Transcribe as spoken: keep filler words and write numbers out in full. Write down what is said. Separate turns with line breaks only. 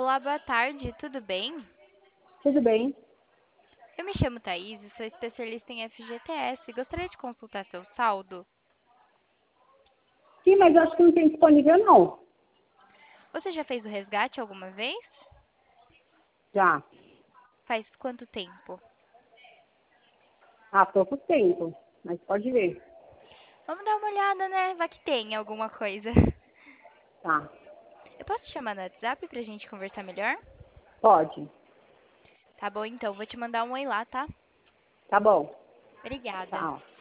Olá, boa tarde, tudo bem?
Tudo bem?
Eu me chamo Thaís e sou especialista em F G T S. Gostaria de consultar seu saldo.
Sim, mas acho que não tem disponível, não.
Você já fez o resgate alguma vez?
Já.
Faz quanto tempo?
Há pouco tempo. Mas pode ver.
Vamos dar uma olhada, né? Vai que tem alguma coisa.
Tá.
Eu posso te chamar no WhatsApp pra gente conversar melhor?
Pode.
Tá bom, então. Vou te mandar um oi lá, tá?
Tá bom.
Obrigada.
Tchau.